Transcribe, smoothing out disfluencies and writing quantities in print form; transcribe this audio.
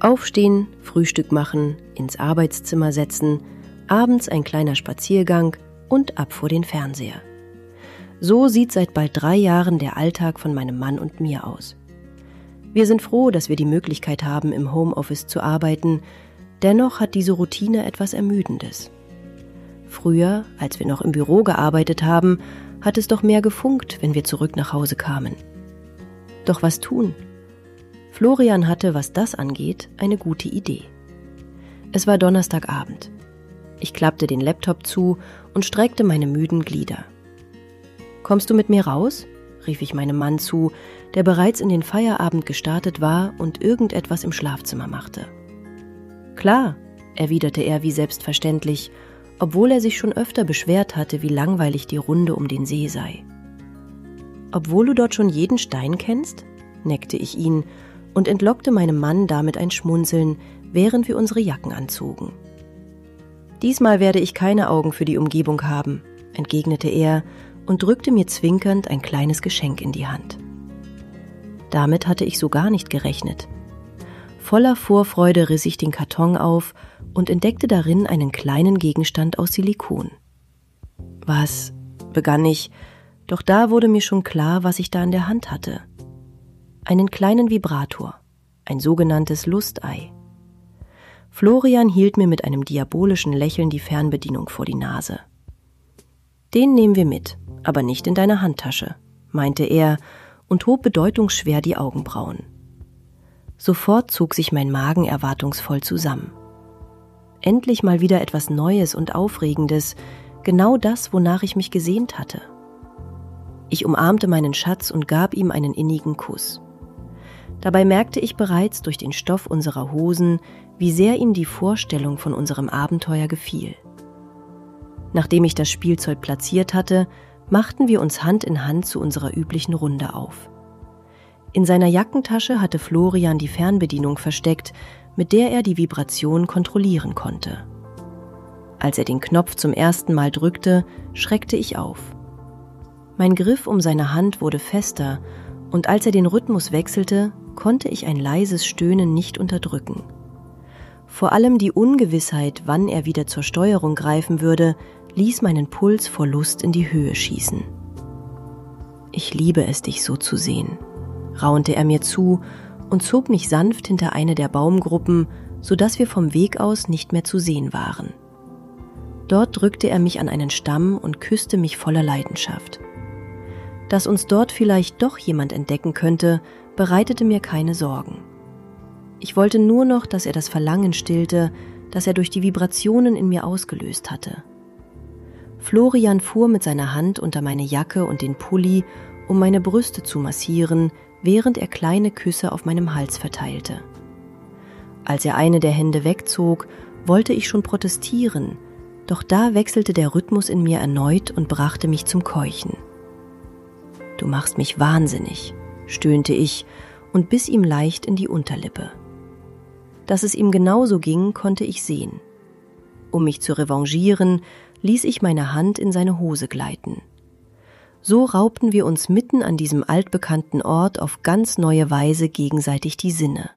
Aufstehen, Frühstück machen, ins Arbeitszimmer setzen, abends ein kleiner Spaziergang und ab vor den Fernseher. So sieht seit bald 3 Jahren der Alltag von meinem Mann und mir aus. Wir sind froh, dass wir die Möglichkeit haben, im Homeoffice zu arbeiten. Dennoch hat diese Routine etwas Ermüdendes. Früher, als wir noch im Büro gearbeitet haben, hat es doch mehr gefunkt, wenn wir zurück nach Hause kamen. Doch was tun? Florian hatte, was das angeht, eine gute Idee. Es war Donnerstagabend. Ich klappte den Laptop zu und streckte meine müden Glieder. »Kommst du mit mir raus?« rief ich meinem Mann zu, der bereits in den Feierabend gestartet war und irgendetwas im Schlafzimmer machte. »Klar«, erwiderte er wie selbstverständlich, obwohl er sich schon öfter beschwert hatte, wie langweilig die Runde um den See sei. »Obwohl du dort schon jeden Stein kennst?« neckte ich ihn und entlockte meinem Mann damit ein Schmunzeln, während wir unsere Jacken anzogen. »Diesmal werde ich keine Augen für die Umgebung haben«, entgegnete er und drückte mir zwinkernd ein kleines Geschenk in die Hand. Damit hatte ich so gar nicht gerechnet. Voller Vorfreude riss ich den Karton auf und entdeckte darin einen kleinen Gegenstand aus Silikon. »Was?«, begann ich, doch da wurde mir schon klar, was ich da in der Hand hatte. Einen kleinen Vibrator, ein sogenanntes Lustei. Florian hielt mir mit einem diabolischen Lächeln die Fernbedienung vor die Nase. »Den nehmen wir mit, aber nicht in deine Handtasche«, meinte er und hob bedeutungsschwer die Augenbrauen. Sofort zog sich mein Magen erwartungsvoll zusammen. Endlich mal wieder etwas Neues und Aufregendes, genau das, wonach ich mich gesehnt hatte. Ich umarmte meinen Schatz und gab ihm einen innigen Kuss. Dabei merkte ich bereits durch den Stoff unserer Hosen, wie sehr ihm die Vorstellung von unserem Abenteuer gefiel. Nachdem ich das Spielzeug platziert hatte, machten wir uns Hand in Hand zu unserer üblichen Runde auf. In seiner Jackentasche hatte Florian die Fernbedienung versteckt, mit der er die Vibration kontrollieren konnte. Als er den Knopf zum ersten Mal drückte, schreckte ich auf. Mein Griff um seine Hand wurde fester und als er den Rhythmus wechselte, konnte ich ein leises Stöhnen nicht unterdrücken. Vor allem die Ungewissheit, wann er wieder zur Steuerung greifen würde, ließ meinen Puls vor Lust in die Höhe schießen. »Ich liebe es, dich so zu sehen«, raunte er mir zu und zog mich sanft hinter eine der Baumgruppen, sodass wir vom Weg aus nicht mehr zu sehen waren. Dort drückte er mich an einen Stamm und küsste mich voller Leidenschaft. Dass uns dort vielleicht doch jemand entdecken könnte, bereitete mir keine Sorgen. Ich wollte nur noch, dass er das Verlangen stillte, das er durch die Vibrationen in mir ausgelöst hatte. Florian fuhr mit seiner Hand unter meine Jacke und den Pulli, um meine Brüste zu massieren, während er kleine Küsse auf meinem Hals verteilte. Als er eine der Hände wegzog, wollte ich schon protestieren, doch da wechselte der Rhythmus in mir erneut und brachte mich zum Keuchen. »Du machst mich wahnsinnig«, stöhnte ich und biss ihm leicht in die Unterlippe. Dass es ihm genauso ging, konnte ich sehen. Um mich zu revanchieren, ließ ich meine Hand in seine Hose gleiten. So raubten wir uns mitten an diesem altbekannten Ort auf ganz neue Weise gegenseitig die Sinne.